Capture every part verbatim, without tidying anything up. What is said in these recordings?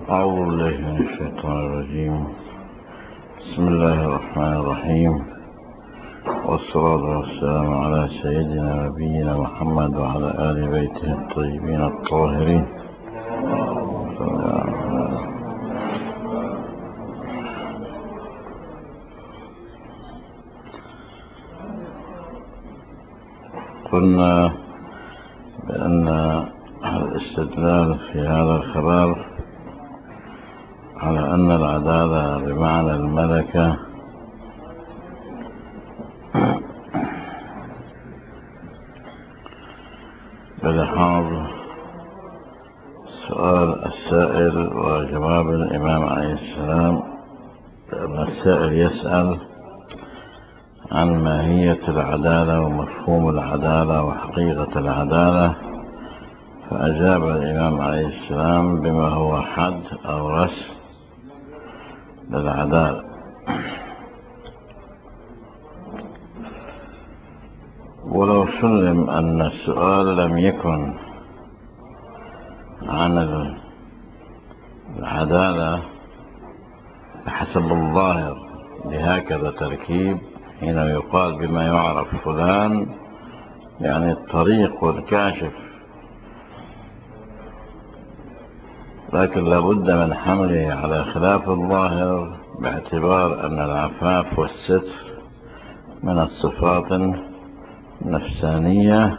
أعوذ بالله من الشيطان الرجيم. بسم الله الرحمن الرحيم، والصلاة والسلام على سيدنا نبينا محمد وعلى آل بيته الطيبين الطاهرين. قلنا بأن الاستدلال في هذا الخبر على أن العدالة بمعنى الملكة بلحاظ سؤال السائل وجواب الإمام عليه السلام، لأن السائل يسأل عن ماهية العدالة ومفهوم العدالة وحقيقة العدالة، فأجاب الإمام عليه السلام بما هو حد أو رسم للعدالة. ولو سلم أن السؤال لم يكن عن العدالة بحسب الظاهر لهكذا تركيب، حين يقال بما يعرف فلان يعني الطريق والكاشف، لكن لابد من حمله على خلاف الظاهر باعتبار أن العفاف والستر من الصفات النفسانية،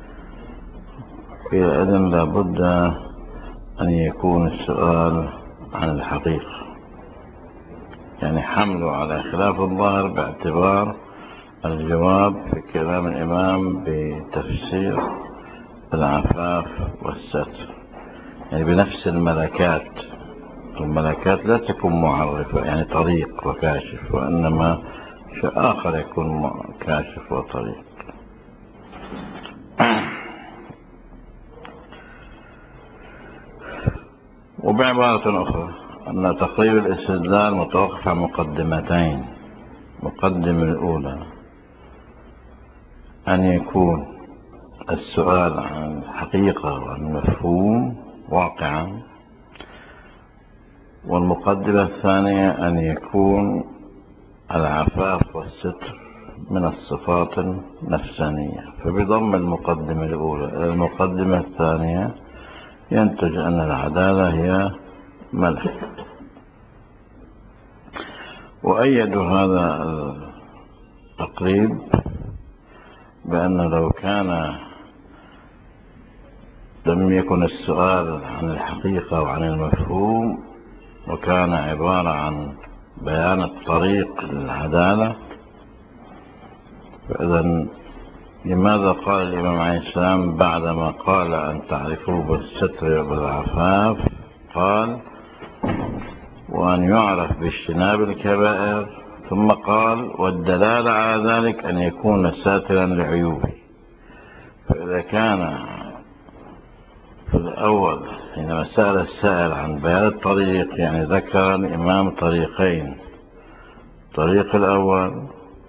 إذن لابد أن يكون السؤال عن الحقيقة، يعني حمله على خلاف الظاهر باعتبار الجواب في كلام الإمام بتفسير العفاف والستر، يعني بنفس الملكات. الملكات لا تكون معرفة يعني طريق وكاشف، وإنما شيء آخر يكون كاشف وطريق. وبعبارة أخرى أن تقريب الاستدلال متوقف عن مقدمتين. المقدمة الأولى أن يكون السؤال عن الحقيقة والمفهوم واقعا، والمقدمة الثانية أن يكون العفاف والستر من الصفات النفسانية. فبضم المقدمة الأولى إلى المقدمة الثانية ينتج أن العدالة هي ملك. وأيدوا هذا التقريب بأن لو كان لم يكن السؤال عن الحقيقة وعن المفهوم وكان عبارة عن بيان الطريق للعدالة، فإذا لماذا قال الإمام عليه السلام بعدما قال أن تعرفوا بالستر وبالعفاف قال وأن يعرف باجتناب الكبائر، ثم قال والدلالة على ذلك أن يكون ساترا لعيوبه؟ فإذا كان في الأول حينما سأل السائل عن بيان الطريق يعني ذكر الإمام طريقين. الطريق الأول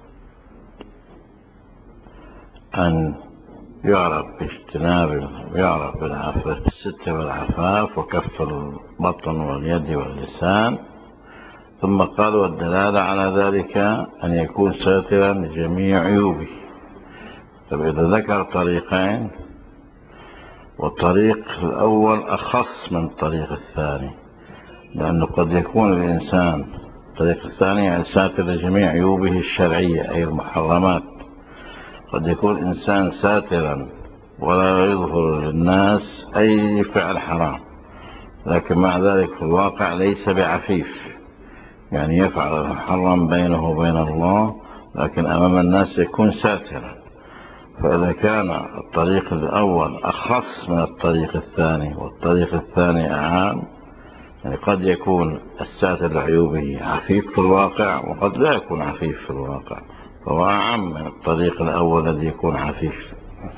أن يعرف باجتناب يعرف بالستر والعفاف وكف البطن واليد واللسان، ثم قال والدلالة على ذلك أن يكون ساترا لجميع عيوبه. طيب إذا ذكر طريقين والطريق الأول أخص من الطريق الثاني، لأنه قد يكون الإنسان الطريق الثاني ساتر لجميع عيوبه الشرعية أي المحرمات، قد يكون إنسان ساترا ولا يظهر للناس أي فعل حرام، لكن مع ذلك في الواقع ليس بعفيف، يعني يفعل المحرم بينه وبين الله لكن أمام الناس يكون ساترا. فإذا كان الطريق الأول أخص من الطريق الثاني والطريق الثاني أعام، يعني قد يكون الساتر لعيوبه عفيف في الواقع وقد لا يكون عفيف في الواقع، فهو أعم من الطريق الأول الذي يكون عفيف.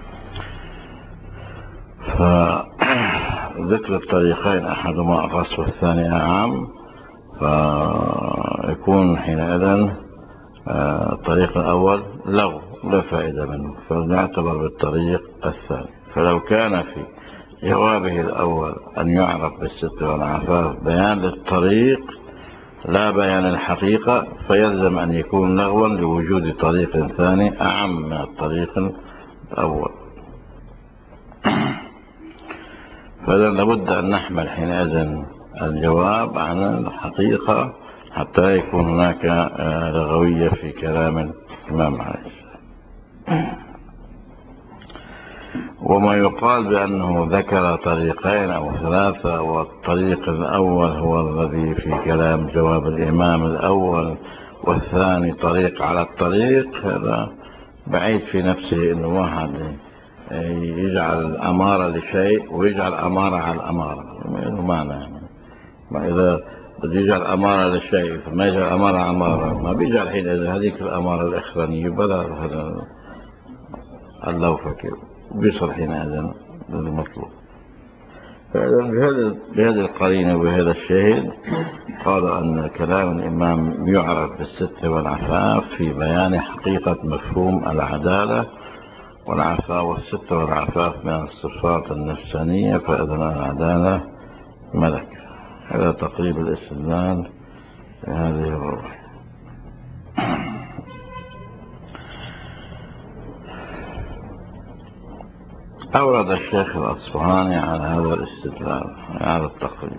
فذكر الطريقين أحدهما أخص والثاني أعم، فيكون حينئذ الطريق الأول لغو لا فائدة منه، فنعتبر بالطريق الثاني. فلو كان في جوابه الأول أن يعرف بالستر والعفاف بيان للطريق لا بيان الحقيقة، فيلزم أن يكون لغوا لوجود طريق ثاني أعم من الطريق الأول. فإذا لابد أن نحمل حينئذ الجواب عن الحقيقة حتى يكون هناك لغوية في كلام الإمام عليه السلام. وما يقال بأنه ذكر طريقين أو ثلاثة والطريق الأول هو الذي في كلام جواب الإمام الأول والثاني طريق على الطريق، هذا بعيد في نفسه إنه واحد يجعل الأمارة لشيء ويجعل أمارة على الأمارة، ما معنى يعني. ما إذا بده يجعل أمارة للشيء فما يجعل أمارة على أمارة، ما بيجعل حين إذا هذيك الأمارة الإخرانية بلا هذا اللوفة كده بيصل حينئذ للمطلوب. فإذا بهذا بهذه القرينة وبهذا الشاهد قال أن كلام الإمام يعرف بالستر والعفاف في بيان حقيقة مفهوم العدالة والعفاف، والستر والعفاف من الصفات النفسانية، فإذا العدالة ملكة. هذا تقريب الاستدلال بهذه الروح. أورد الشيخ الأصفهاني على هذا الاستدلال على التقريب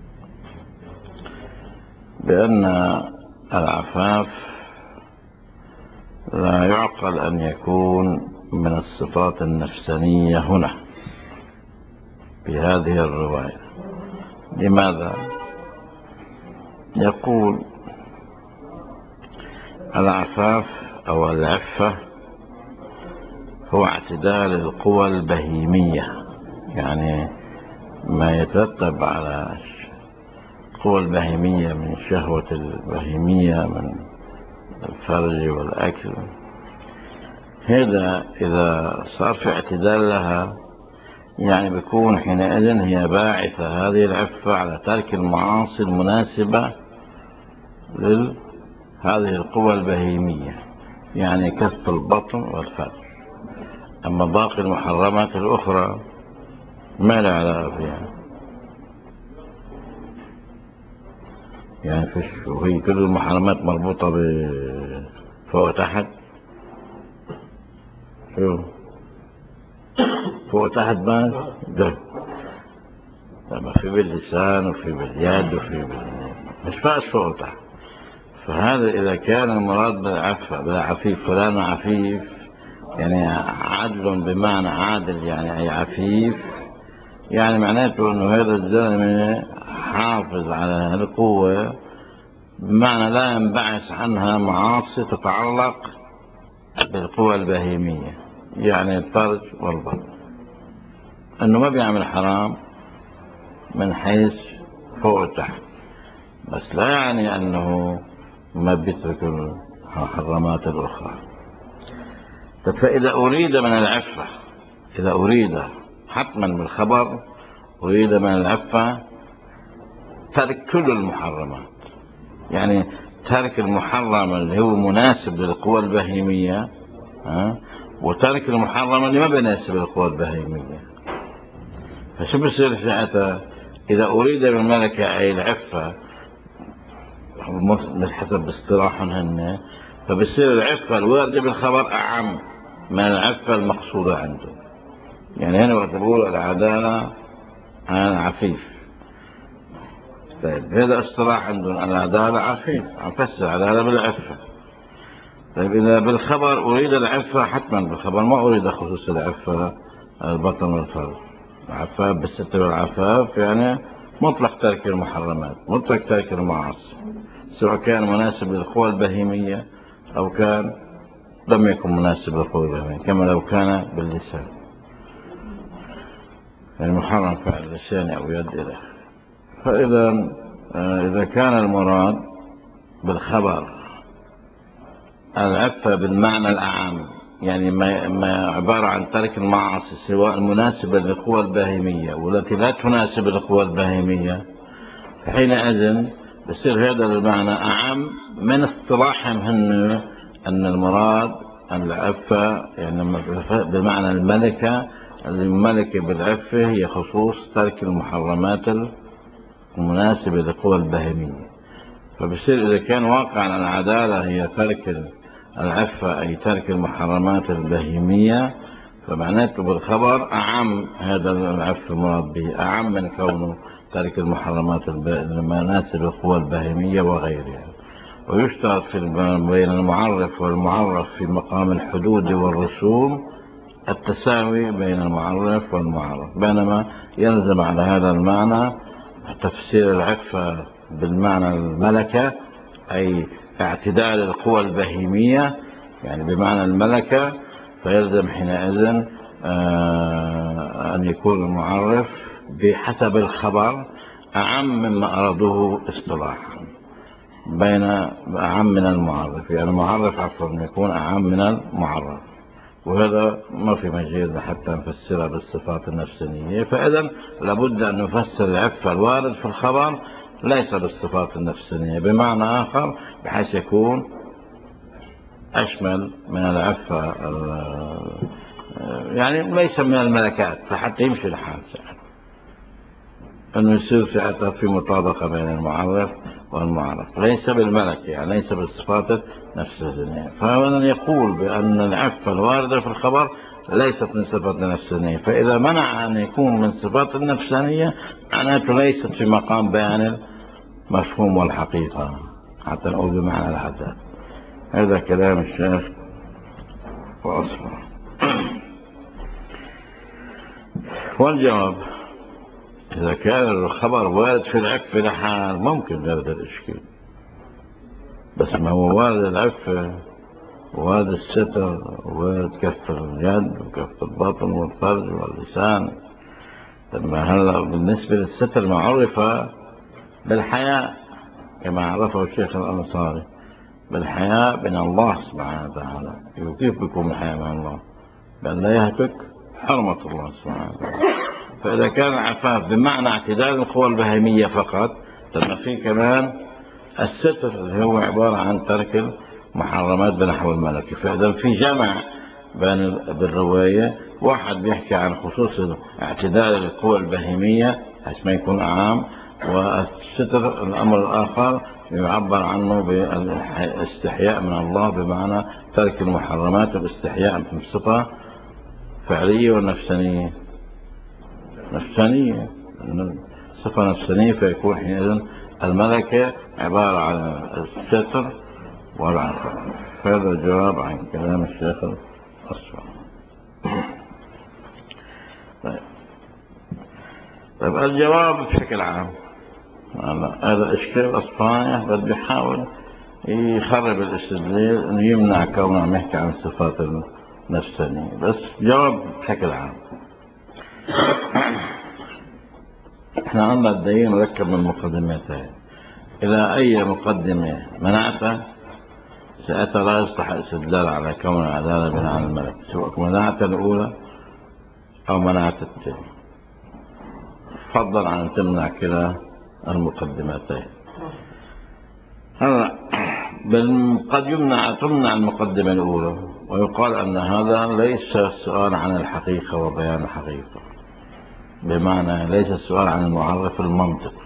بأن العفاف لا يعقل أن يكون من الصفات النفسانية هنا في هذه الرواية. لماذا؟ يقول العفاف أو العفة هو اعتدال القوى البهيمية، يعني ما يترتب على القوى البهيمية من شهوة البهيمية من الفرج والأكل، هذا إذا صار في اعتدال لها يعني بيكون حينئذ هي باعثة هذه العفة على ترك المعاصي المناسبة لهذه القوى البهيمية، يعني كف البطن والفرج. أما باقي المحرمات الأخرى ما لا علاقة فيها، يعني فيش، وهي كل المحرمات مربوطة بفوق تحت. شو فوق تحت ما ده لما في باللسان وفي باليد وفي بال... مش فاش فوق تحت. فهذا إذا كان المراد بالعفة بالعفيف، فلان عفيف يعني عدل بمعنى عادل، يعني أي عفيف، يعني معناته أنه هذا الزلمة حافظ على القوة، بمعنى لا ينبعث عنها معاصي تتعلق بالقوى البهيمية، يعني الفرج والبطن، أنه ما بيعمل حرام من حيث فوق وتحت، بس لا يعني أنه ما بيترك المحرمات الأخرى. فإذا أريد من العفة، إذا أريد حتما بالخبر أريد من العفة ترك كل المحرمات، يعني ترك المحرم اللي هو مناسب للقوى البهيمية، ها، وترك المحرم اللي ما بيناسب للقوى البهيمية. فشو بصير ساعتها؟ إذا أريد من الملكة أي العفة حسب اصطلاحهم هن، فبصير العفة الواردة بالخبر أعم من العفة المقصودة عنده. يعني هنا وقت بقول العدالة عن عفيف، طيب هذا اصطلاح عندهم العدالة عفيف، عم فسر العدالة بالعفة. طيب إذا بالخبر أريد العفة حتما بالخبر، ما أريد خصوص العفة البطن والفرج. العفاف بالستر والعفاف يعني مطلق ترك المحرمات، مطلق ترك المعاصي، سواء كان مناسب للقوى البهيمية أو كان لم يكن مناسب للقوى البهيمية، كما لو كان باللسان، يعني محرم فعل اللسان أو يد إلى. فإذا إذا كان المراد بالخبر العفة بالمعنى الأعم، يعني ما, ما عبارة عن ترك المعاصي سواء المناسبة للقوى البهيمية والتي لا تناسب القوى البهيمية، حينئذ بصير هذا المعنى أعم من اصطلاحهم هن أن المراد العفة يعني بمعنى الملكة الملكة بالعفة هي خصوص ترك المحرمات المناسبة للقوى البهيمية. فبصير إذا كان واقعا العدالة هي ترك العفة أي ترك المحرمات البهيمية، فمعناته بالخبر أعم هذا العفة المراد به، أعم من كونه ترك المحرمات المناسبة للقوى البهيمية وغيرها. ويشترط في بين المعرف والمعرف في مقام الحدود والرسوم التساوي بين المعرف والمعرف، بينما يلزم على هذا المعنى تفسير العفة بالمعنى الملكة أي اعتدال القوى البهيمية، يعني بمعنى الملكة، فيلزم حينئذ أن يكون المعرف بحسب الخبر أعم مما أرادوه اصطلاحا، بين أعم من المعرف، يعني المعرف عفوا يكون أعم من المعرف، وهذا ما في مجال حتى نفسرها بالصفات النفسانية. فإذا لابد أن نفسر العفة الوارد في الخبر ليس بالصفات النفسانية، بمعنى آخر بحيث يكون أشمل من العفة، يعني ليس من الملكات، فحتى يمشي الحال ساعتها أنه يصير ساعتها في مطابقة بين المعرف والمعرف، ليس بالملك، يعني ليس بالصفات النفسانية. فهنا يقول بأن العفة الواردة في الخبر ليست من صفات النفسانية، فإذا منع أن يكون من صفات النفسانية معناته ليست في مقام بيان المفهوم والحقيقة، حتى نقول بمعنى الحدث. هذا كلام الشيخ وأصفر. والجواب إذا كان الخبر وارد في العفة لحال ممكن هذا الإشكال، بس ما هو وارد العفة وارد الستر وارد كف اليد وكف البطن والفرج واللسان. لما هلا بالنسبة للستر ما عرف بالحياء كما عرفه الشيخ الأنصاري، بالحياء من الله سبحانه وتعالى. وكيف بيكون الحياء من الله؟ بأن لا يهتك حرمة الله سبحانه وتعالى. فإذا كان العفاف بمعنى اعتدال القوى البهيمية فقط، لما في كمان الستر اللي هو عبارة عن ترك المحرمات بنحو الملكي. فإذا في جمع بين بالرواية، واحد بيحكي عن خصوص اعتدال القوى البهيمية حيث ما يكون عام، والستر الأمر الآخر يعبر عنه بالاستحياء من الله بمعنى ترك المحرمات والاستحياء من صفة فعلية ونفسانية. نفسانية، صفة نفسانية، فيكون حينئذ الملكة عبارة عن الستر والعفو. هذا الجواب عن كلام الشيخ الأصفر. طيب. طيب الجواب بشكل عام، هذا إشكال أصفاني بل بيحاول يخرب الاستدلال إنه يمنع كونه عم يحكي عن الصفات النفسانية، بس جواب بشكل عام. احنا عندنا الدين مركب من مقدمتين، إلى أي مقدمة منعته ساعتها لا يصلح استدلال على كون العدالة بناء على الملك، سواء منعت الأولى أو منعت الثانية، فضلا عن أن تمنع كلا المقدمتين. هلا قد يمنع تمنع المقدمة الأولى، ويقال أن هذا ليس السؤال عن الحقيقة وبيان الحقيقة، بمعنى ليس السؤال عن المعرف المنطقي.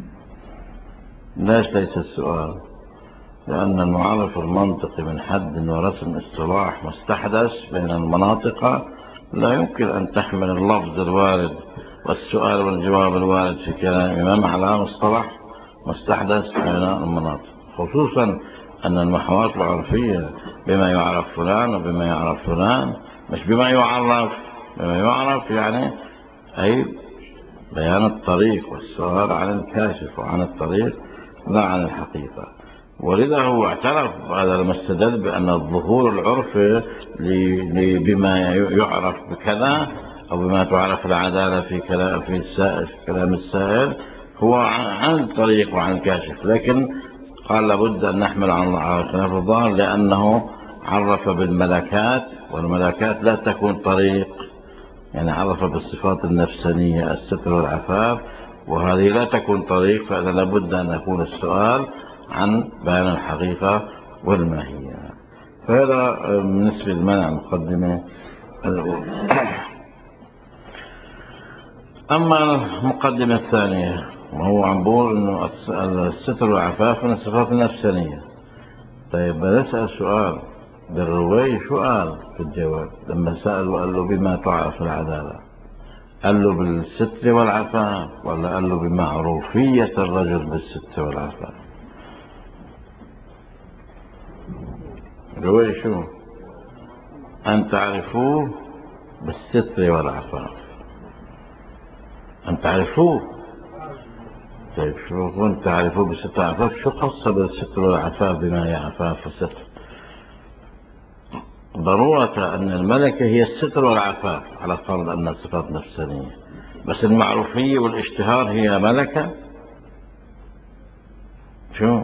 ليش ليس السؤال؟ لأن المعرف المنطقي من حد ورسم اصطلاح مستحدث بين المناطق، لا يمكن أن تحمل اللفظ الوارد والسؤال والجواب الوارد في كلام إمام على مصطلح مستحدث بين المناطق، خصوصا أن المحاورات العرفية بما يعرف فلان وبما يعرف فلان، مش بما يعرف. بما يعرف يعني أي بيان الطريق، والسؤال عن الكاشف وعن الطريق لا عن الحقيقة. ولذا هو اعترف هذا لما استدل بأن الظهور العرفي بما يعرف بكذا أو بما تعرف العدالة في كلام في السائل في كلام السائل هو عن الطريق وعن الكاشف، لكن قال لابد أن نحمل على خلاف الظاهر لأنه عرف بالملكات، والملكات لا تكون طريق، يعني عرف بالصفات النفسانية الستر والعفاف، وهذه لا تكون طريق، فإذا لابد أن يكون السؤال عن بيان الحقيقة والماهية. فهذا بالنسبة للمنع المقدمة الأولى. أما المقدمة الثانية وهو عم بقول إنه الستر والعفاف من الصفات النفسانية. طيب بنسأل سؤال بالرواية، شو قال في الجواب لما سأل وقال له بما تعرف العدالة؟ قال له بالستر والعفاف ولا قال له بمعروفية الرجل بالستر والعفاف؟ الرواية شو؟ أن تعرفوه بالستر والعفاف، أن تعرفوه. طيب شو كنت تعرفوه بالستر والعفاف؟ شو خاصة بالستر والعفاف بما هي عفاف وستر؟ ضرورة أن الملكة هي الستر والعفاف على فرض أن الصفات نفسانية، بس المعروفية والاشتهار هي ملكة؟ شو؟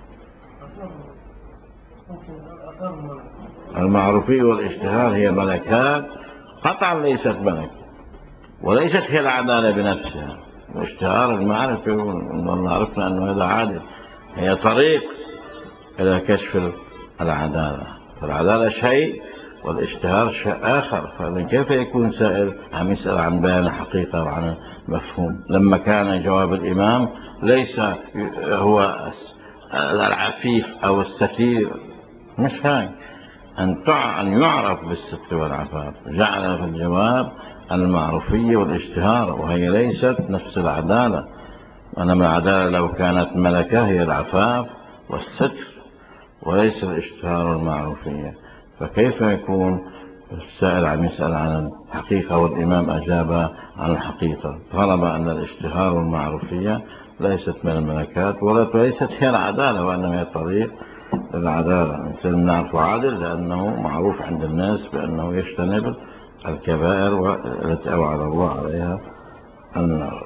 المعروفية والاشتهار هي ملكات قطعا ليست ملكة، وليست هي العدالة بنفسها. واشتهار المعرفة عرفنا أنه هذا عادل، هي طريق إلى كشف العدالة. فالعدالة شيء والاشتهار شيء آخر. فمن كيف يكون سائل عم يسأل عن بيان الحقيقة وعن مفهوم لما كان جواب الإمام ليس هو العفيف أو الستير؟ مش هاي أن أن يعرف بالستر والعفاف، جعل في الجواب المعروفية والاشتهار، وهي ليست نفس العدالة. أنما العدالة لو كانت ملكة هي العفاف والستر وليس الاشتهار والمعروفية. فكيف يكون السائل عم يسأل عن الحقيقة والإمام أجاب عن الحقيقة؟ طالب أن الاشتهار والمعروفية ليست من الملكات وليست هي العدالة، وإنما هي طريق للعدالة. الإنسان نعرف عادل لأنه معروف عند الناس بأنه يجتنب الكبائر التي أوعد الله عليها النار.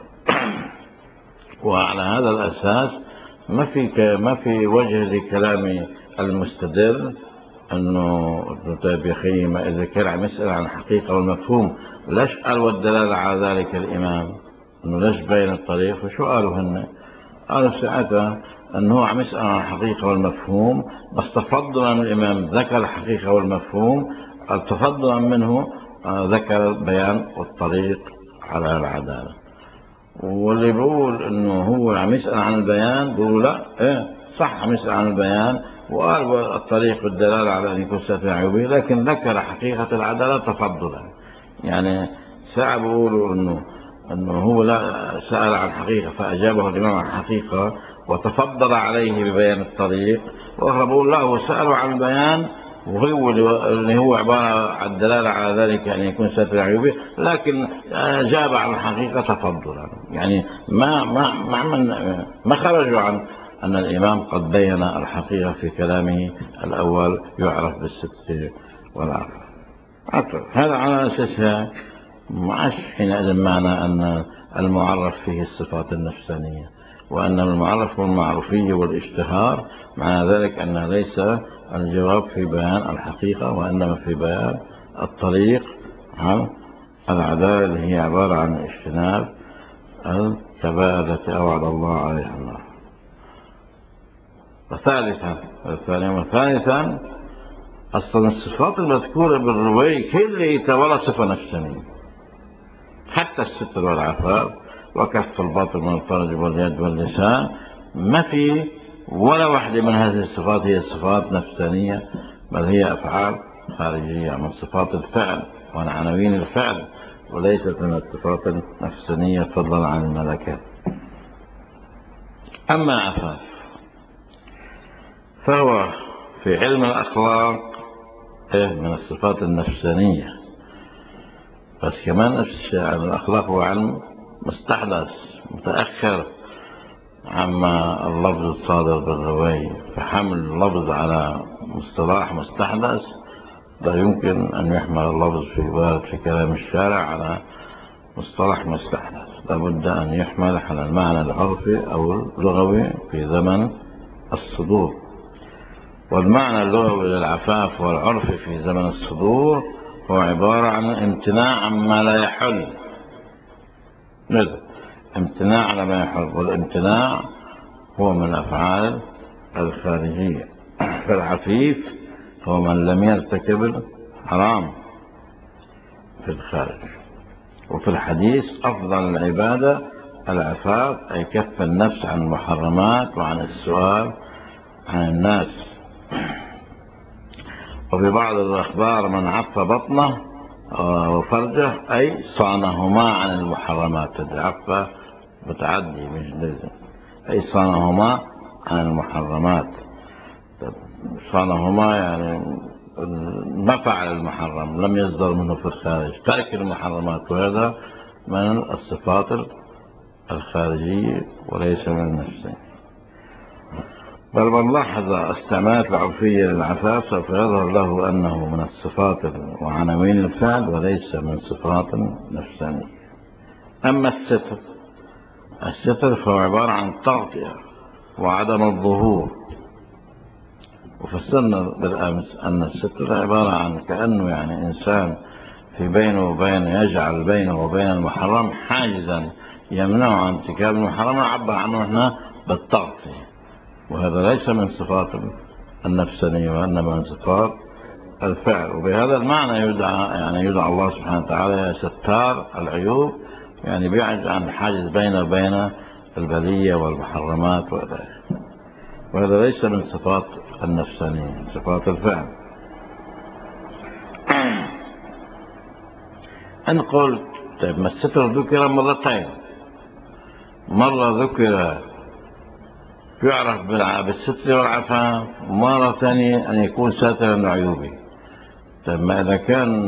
وعلى هذا الأساس ما في ما في وجه لكلام المستدل أنه طيب يا أخي ما إذا كان عم يسأل عن الحقيقة والمفهوم ليش قال والدلالة على ذلك الإمام؟ أنه ليش بين الطريق؟ وشو قالوا هن؟ قالوا ساعتها أنه عم يسأل عن الحقيقة والمفهوم، بس تفضلا من الإمام ذكر الحقيقة والمفهوم، تفضلا منه ذكر البيان والطريق على العدالة. واللي بيقول انه هو عم يسأل عن البيان بيقولوا لا، ايه صح عم يسأل عن البيان وقال الطريق بالدلالة على ان يكون ستر عيوبه، لكن ذكر حقيقة العدالة تفضلا. يعني ساعة بيقولوا انه انه هو لا سأل عن حقيقة فأجابه الإمام عن حقيقة وتفضل عليه ببيان الطريق، وآخر بيقول لا هو سأل عن البيان وهو اللي هو عبارة عن الدلالة على ذلك أن يكون ستر عيوبه، لكن جاب عن الحقيقة تفضلا. يعني ما ما ما من ما خرجوا عن أن الإمام قد بين الحقيقة في كلامه الأول يعرف بالستر والعفو. هذا على أساسها معش حينئذ معنى أن المعرف فيه الصفات النفسانية، وأن المعرف والمعروفية والاشتهار معنى ذلك أن ليس الجواب في بيان الحقيقة وإنما في بيان الطريق عن العدالة اللي هي عبارة عن اجتناب الكبائر التي أوعد الله عليها النار. وثالثا وثالثا أصلا الصفات المذكورة بالرواية كلها ولا صفة نفسانية، حتى الستر والعفاف وكف الباطل من الفرج واليد واللسان ما في ولا واحدة من هذه الصفات هي صفات نفسانية، بل هي أفعال خارجية من صفات الفعل وعن عناوين الفعل، وليست من الصفات النفسانية فضلا عن الملكات. أما عفاف فهو في علم الأخلاق من الصفات النفسانية، بس كمان الأخلاق هو علم مستحدث متأخر عما اللفظ الصادر بالرواية، فحمل اللفظ على مصطلح مستحدث لا يمكن أن يحمل اللفظ في وارد في كلام الشارع على مصطلح مستحدث، لابد أن يحمل على المعنى العرفي أو اللغوي في زمن الصدور. والمعنى اللغوي للعفاف والعرفي في زمن الصدور هو عبارة عن امتناع عما لا يحل، امتناع على ما يحل، والامتناع هو من الأفعال الخارجية. فالعفيف هو من لم يرتكب الحرام في الخارج. وفي الحديث أفضل العبادة العفاف، أي كف النفس عن المحرمات وعن السؤال عن الناس. وفي بعض الأخبار من عف بطنه وفرجه أي صانهما عن المحرمات. العفة متعدي مش لازم، أي صانهما عن المحرمات. صانهما يعني ما فعل المحرم، لم يصدر منه في الخارج، ترك المحرمات، وهذا من الصفات الخارجية وليس من النفسية. بل من لاحظ استعمالات العرفية للعفاف سوف يظهر له أنه من الصفات وعناوين الفعل وليس من صفات نفسانية. أما الستر، الستر فهو عبارة عن تغطية وعدم الظهور. وفسرنا بالأمس أن الستر عبارة عن كأنه يعني إنسان في بينه وبين يجعل بينه وبين المحرم حاجزا يمنعه عن ارتكاب المحرم، نعبر عنه احنا بالتغطية، وهذا ليس من صفات النفسانية وإنما من صفات الفعل. وبهذا المعنى يدعى يعني يدعى الله سبحانه وتعالى يا ستار العيوب، يعني بيعد عن الحاجز بينه وبين البلية والمحرمات وغيرها، وهذا ليس من صفات النفسانية، من صفات الفعل. أن قلت طيب ما الستر ذكر مرتين، مرة ذكر يعرف بالستر والعفاف، ومرة ثانية أن يكون ساترا لعيوبه. طيب ما إذا كان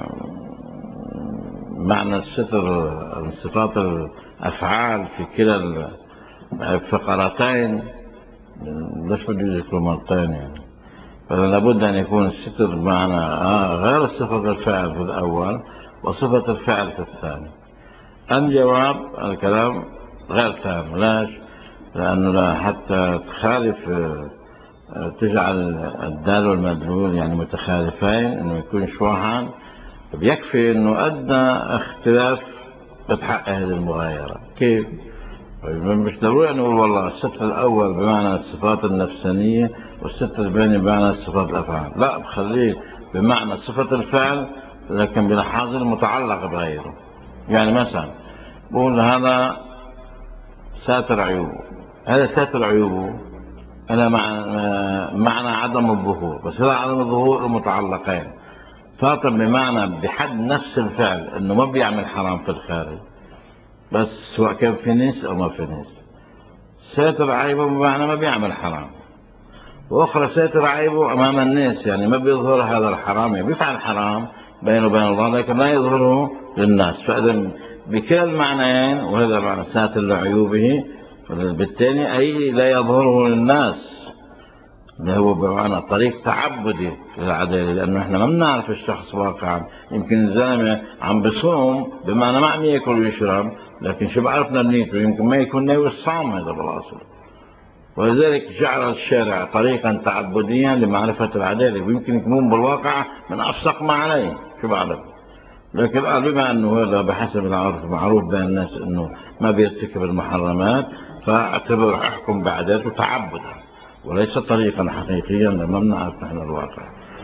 معنى الستر من صفات الأفعال في كلا الفقرتين، ليش بده يذكروا مرتين يعني؟ فلا بد أن يكون الستر بمعنى آه غير صفة الفعل في الأول وصفة الفعل في الثاني. الجواب الكلام غير تام. ليش؟ لأنه حتى تخالف تجعل الدال والمدلول يعني متخالفين، انه يكون شوحان، بيكفي انه ادنى اختلاف بتحقق هذه المغايرة. كيف؟ مش ضروري نقول والله الستر الاول بمعنى الصفات النفسانية والستر الثاني بمعنى الصفات الافعال، لا، بخليه بمعنى صفة الفعل لكن بلحاظ المتعلق بغيره. يعني مثلا بقول هذا ساتر عيوبه، هذا ساتر عيوبه أنا معنى عدم الظهور، بس هذا عدم الظهور المتعلقين. ساتر بمعنى بحد نفس الفعل انه ما بيعمل حرام في الخارج، بس سواء كان في ناس او ما في ناس. ساتر عيبه بمعنى ما بيعمل حرام، واخرى ساتر عيبه امام الناس، يعني ما بيظهر هذا الحرام، يعني بيفعل حرام بينه وبين الله لكن لا يظهره للناس. فاذا بكلا المعنيين، وهذا معنى ساتر لعيوبه بالتالي اي لا يظهره للناس، اللي هو بمعنى طريق تعبدي للعدالة، لأنه احنا ما بنعرف الشخص واقعا. يمكن الزلمة عم بصوم بمعنى ما عم ياكل ويشرب، لكن شو بعرفنا نيته، يمكن ما يكون ناوي الصوم هذا بالأصل. ولذلك جعل الشارع طريقا تعبديا لمعرفة العدالة، ويمكن يكون بالواقع من أفسق ما عليه، شو بعرف. لكن قال بما أنه هذا بحسب العرف معروف بين الناس أنه ما بيرتكب المحرمات، فاعتبر أحكم بعداته تعبدا وليس طريقا حقيقيا لما بنعرف نحن الواقع.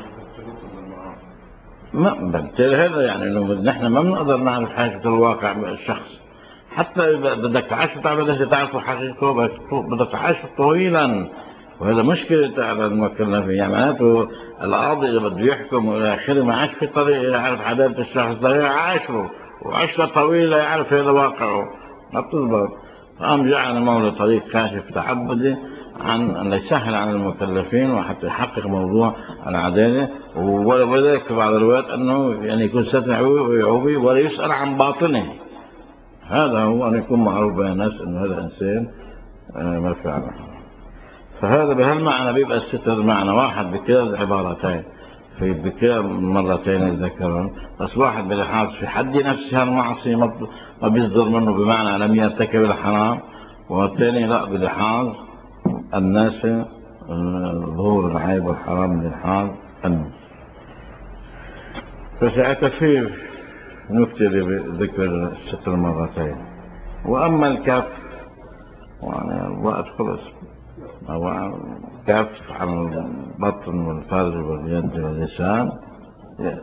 ما بالتالي هذا يعني انه نحن ما بنقدر نعرف حقيقة الواقع الشخص، حتى اذا بدك تعيش بدك تعرف حقيقته بدك تعيش طويلا، وهذا مشكلة على المكلفين. يعني معناته القاضي اذا بده يحكم والى اخره ما عادش في طريقة يعرف عدالة الشخص، ده عاشره وعشرة طويلة يعرف هذا واقعه، ما بتزبط. فقام جعل المولى طريق كاشف تعبدي عن أن يسهل عن المكلفين وحتى يحقق موضوع العدالة. وذلك في بعض الروايات أنه يعني يكون ساتر عيوبه ولا يسأل عن باطنه. هذا هو أن يكون معروف بين الناس أنه هذا إنسان ما فعل. فهذا بهالمعنى بيبقى الستر معنى واحد بكلا العبارتين، في بكلا مرتين يذكرون، بس واحد بلحاظ في حد نفسها المعصية ما بيصدر منه بمعنى لم يرتكب الحرام، والثاني لا بلحاظ الناس ظهور العيب والحرام من الحال الناس. فسأكفي نكتة بذكر الستر مرتين. وأما الكف يعني الوقت خلص، هو كف عن البطن والفرج واليد واللسان،